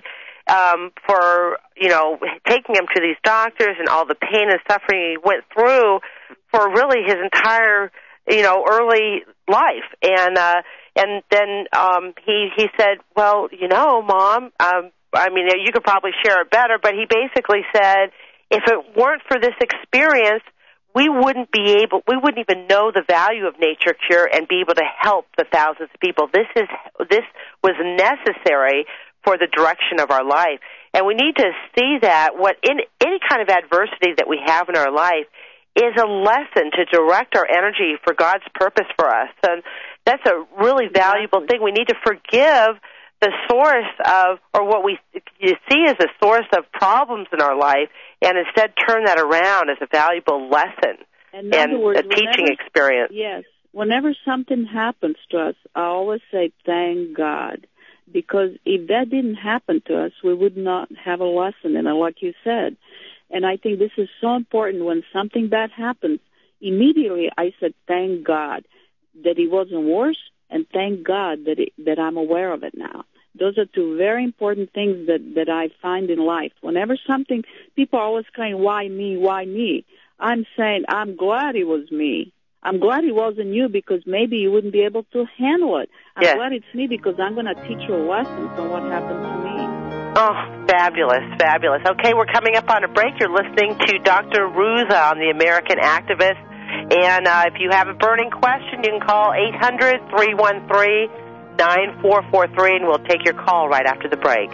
for, taking him to these doctors and all the pain and suffering he went through for really his entire, early life. And then he said, well, Mom, you could probably share it better, but he basically said, if it weren't for this experience, we wouldn't even know the value of Nature Cure and be able to help the thousands of people. This was necessary for the direction of our life. And we need to see that in any kind of adversity that we have in our life is a lesson to direct our energy for God's purpose for us. And that's a really valuable thing. We need to forgive the source of, or what you see as a source of problems in our life, and instead turn that around as a valuable lesson and a teaching experience. Yes. Whenever something happens to us, I always say, thank God. Because if that didn't happen to us, we would not have a lesson in it, like you said. And I think this is so important. When something bad happens, immediately I said, thank God that it wasn't worse, and thank God that I'm aware of it now. Those are two very important things that I find in life. Whenever something, people are always saying, why me, why me? I'm saying, I'm glad it was me. I'm glad it wasn't you, because maybe you wouldn't be able to handle it. I'm glad it's me, because I'm going to teach you a lesson from what happened to me. Oh, fabulous, fabulous. Okay, we're coming up on a break. You're listening to Dr. Ruza on The American Activist. And if you have a burning question, you can call 800-313-9443, and we'll take your call right after the break.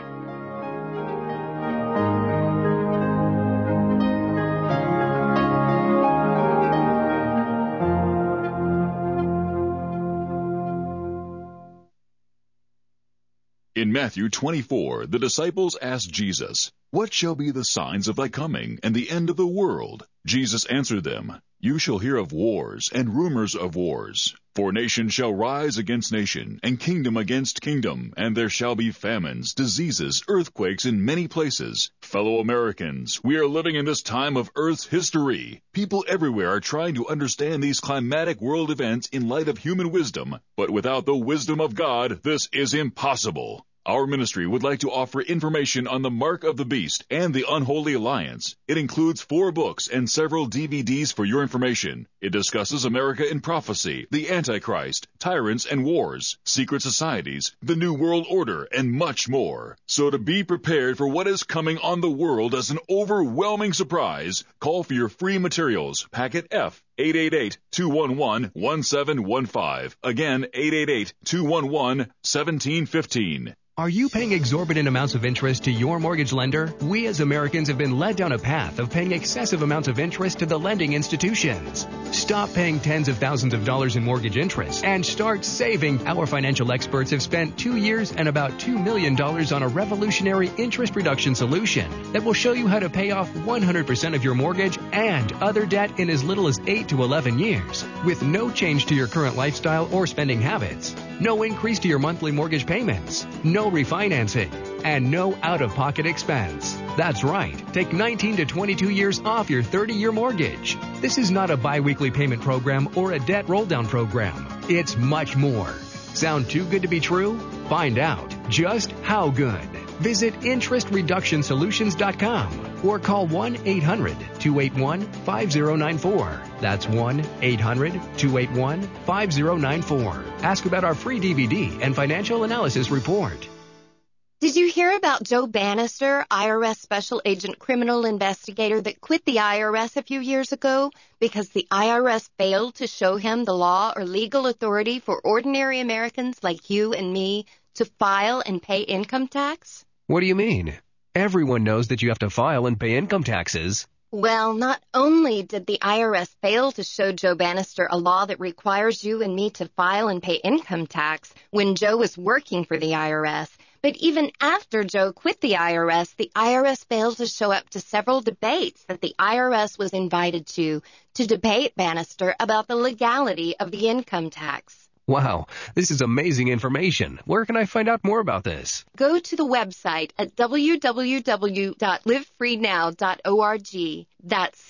In Matthew 24, the disciples asked Jesus, "What shall be the signs of thy coming and the end of the world?" Jesus answered them, "You shall hear of wars and rumors of wars. For nation shall rise against nation, and kingdom against kingdom, and there shall be famines, diseases, earthquakes in many places. Fellow Americans, we are living in this time of Earth's history. People everywhere are trying to understand these climatic world events in light of human wisdom, but without the wisdom of God, this is impossible. Our ministry would like to offer information on the Mark of the Beast and the Unholy Alliance. It includes 4 books and several DVDs for your information. It discusses America in prophecy, the Antichrist, tyrants and wars, secret societies, the New World Order, and much more. So to be prepared for what is coming on the world as an overwhelming surprise, call for your free materials, Packet F, 888-211-1715. Again, 888-211-1715. Are you paying exorbitant amounts of interest to your mortgage lender? We as Americans have been led down a path of paying excessive amounts of interest to the lending institutions. Stop paying tens of thousands of dollars in mortgage interest and start saving. Our financial experts have spent 2 years and about $2 million on a revolutionary interest reduction solution that will show you how to pay off 100% of your mortgage and other debt in as little as 8 to 11 years, with no change to your current lifestyle or spending habits, no increase to your monthly mortgage payments, no refinancing, and no out-of-pocket expense. That's right. Take 19 to 22 years off your 30-year mortgage. This is not a bi-weekly payment program or a debt roll-down program. It's much more. Sound too good to be true? Find out just how good. Visit interestreductionsolutions.com or call 1-800-281-5094. That's 1-800-281-5094. Ask about our free DVD and financial analysis report. Did you hear about Joe Bannister, IRS Special Agent Criminal Investigator that quit the IRS a few years ago because the IRS failed to show him the law or legal authority for ordinary Americans like you and me to file and pay income tax? What do you mean? Everyone knows that you have to file and pay income taxes. Well, not only did the IRS fail to show Joe Bannister a law that requires you and me to file and pay income tax when Joe was working for the IRS, but even after Joe quit the IRS failed to show up to several debates that the IRS was invited to debate Bannister about the legality of the income tax. Wow, this is amazing information. Where can I find out more about this? Go to the website at www.livefreenow.org. That's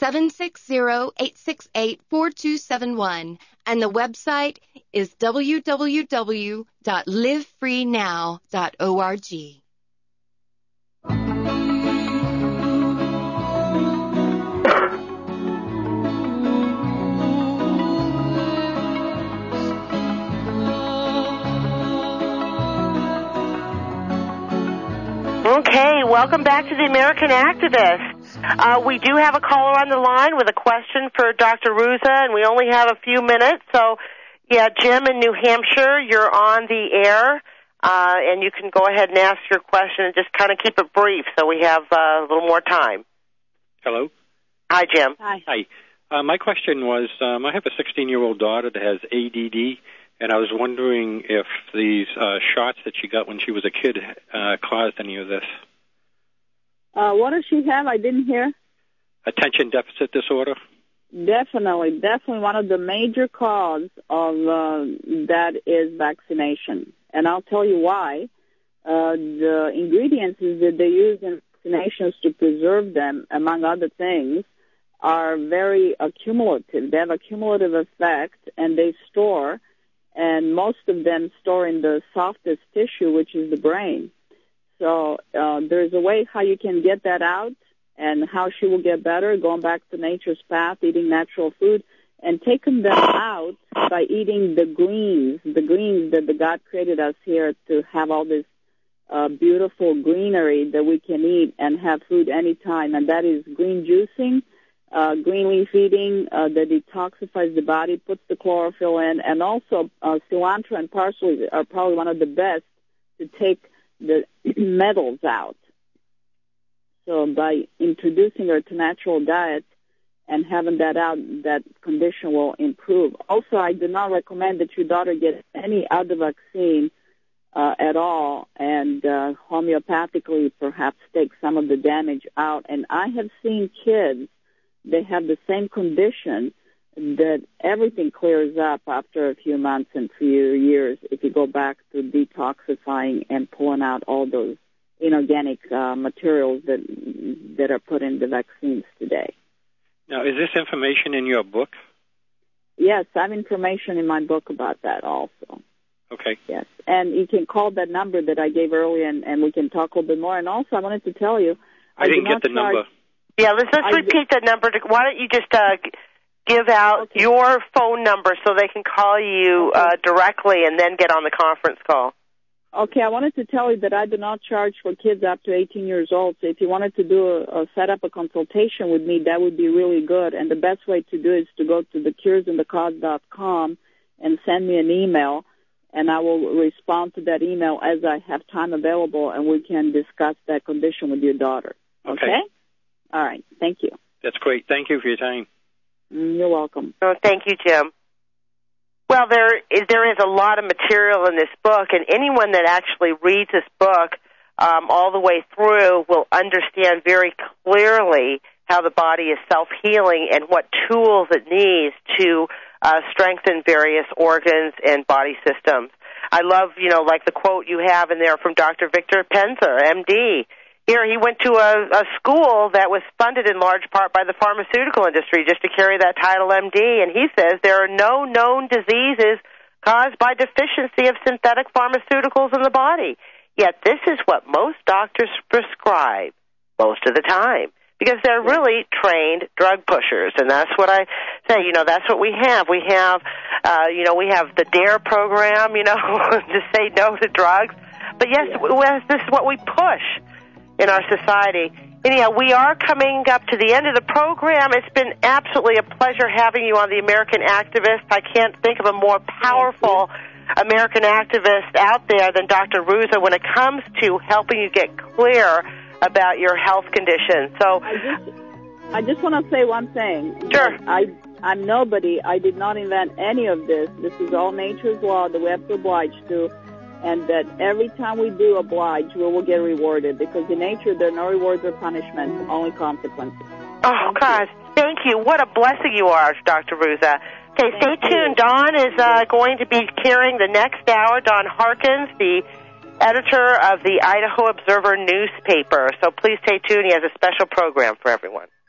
760-868-4271. And the website is www.livefreenow.org. Okay, welcome back to The American Activist. We do have a caller on the line with a question for Dr. Ruza, and we only have a few minutes. So, yeah, Jim in New Hampshire, you're on the air, and you can go ahead and ask your question and just kind of keep it brief so we have a little more time. Hello. Hi, Jim. Hi. Hi. My question was, I have a 16-year-old daughter that has ADD, and I was wondering if these shots that she got when she was a kid caused any of this. What does she have? I didn't hear. Attention deficit disorder? Definitely one of the major causes of that is vaccination. And I'll tell you why. The ingredients that they use in vaccinations to preserve them, among other things, are very accumulative. They have a cumulative effect, and they store, and most of them store in the softest tissue, which is the brain. So there's a way how you can get that out and how she will get better, going back to nature's path, eating natural food, and taking them out by eating the greens that the God created us here to have all this beautiful greenery that we can eat and have food anytime, and that is green juicing, green leaf eating that detoxifies the body, puts the chlorophyll in, and also cilantro and parsley are probably one of the best to take the metals out. So by introducing her to natural diet and having that out, that condition will improve. Also, I do not recommend that your daughter get any other vaccine at all, and homeopathically perhaps take some of the damage out. And I have seen kids, they have the same condition, that everything clears up after a few months and few years if you go back to detoxifying and pulling out all those inorganic materials that are put in the vaccines today. Now, is this information in your book? Yes, I have information in my book about that also. Okay. Yes, and you can call that number that I gave earlier, and we can talk a little bit more. And also, I wanted to tell you, I didn't get the number. Yeah, let's repeat that number. Why don't you just give out your phone number so they can call you directly and then get on the conference call? Okay, I wanted to tell you that I do not charge for kids up to 18 years old. So if you wanted to set up a consultation with me, that would be really good. And the best way to do it is to go to thecuresandthecause.com and send me an email, and I will respond to that email as I have time available, and we can discuss that condition with your daughter. Okay? All right. Thank you. That's great. Thank you for your time. You're welcome. Oh, thank you, Jim. Well, there is a lot of material in this book, and anyone that actually reads this book all the way through will understand very clearly how the body is self-healing and what tools it needs to strengthen various organs and body systems. I love, like the quote you have in there from Dr. Victor Penzer, MD. Here, he went to a school that was funded in large part by the pharmaceutical industry just to carry that title MD, and he says there are no known diseases caused by deficiency of synthetic pharmaceuticals in the body. Yet this is what most doctors prescribe most of the time, because they're really trained drug pushers, and that's what I say. That's what we have. We have, we have the DARE program, to say no to drugs. But yes, this is what we push in our society. Anyhow, we are coming up to the end of the program. It's been absolutely a pleasure having you on The American Activist. I can't think of a more powerful American activist out there than Dr. Ruza when it comes to helping you get clear about your health condition. So I just want to say one thing. Sure. I'm nobody. I did not invent any of this. This is all nature's law that we have to oblige to, and that every time we do oblige, we will get rewarded, because in nature there are no rewards or punishments, only consequences. Oh, God, thank you. What a blessing you are, Dr. Ruza. Okay, stay tuned. Don is going to be carrying the next hour. Don Harkins, the editor of the Idaho Observer newspaper. So please stay tuned. He has a special program for everyone.